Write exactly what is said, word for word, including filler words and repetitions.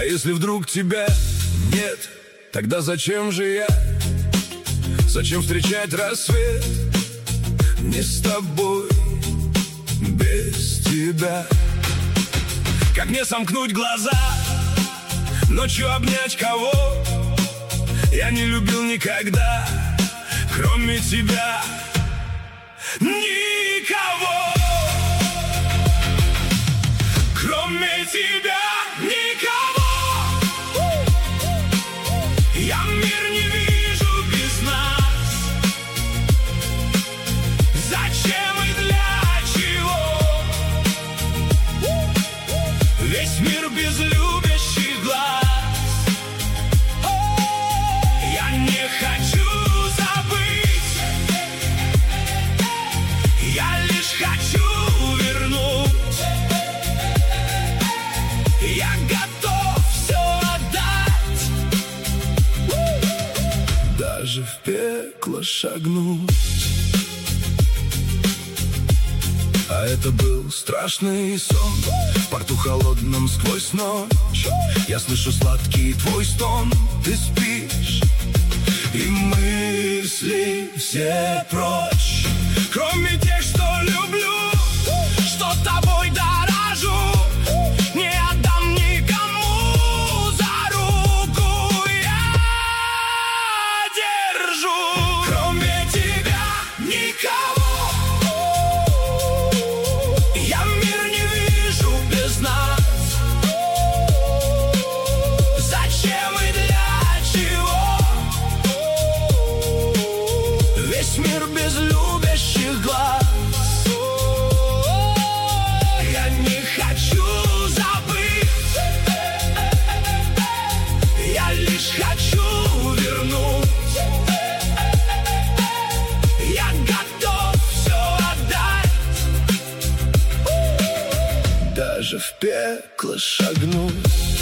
если вдруг тебя нет, тогда зачем же я? Зачем встречать рассвет не с тобой, без тебя? Как мне сомкнуть глаза, ночью обнять кого я не любил никогда, кроме тебя? Никого, кроме тебя, никого. Я мир не вижу без нас. Зачем и для чего? Весь мир без любящих глаз. Я не хочу забыть, я лишь хочу вернуть. Я готов все отдать, даже в пекло шагнуть. А это был страшный сон, в порту холодном сквозь ночь. Я слышу сладкий твой стон, ты спишь, и мысли все прочь. Кроме тех, что люблю, что тобой дорожу, не отдам никому, за руку я держу. Кроме тебя никого. Я мир не вижу без нас. Зачем и для чего? Весь мир без любящих глаз. Я не хочу забыть, я лишь хочу вернуть. Я готов все отдать, даже в пекло шагнуть.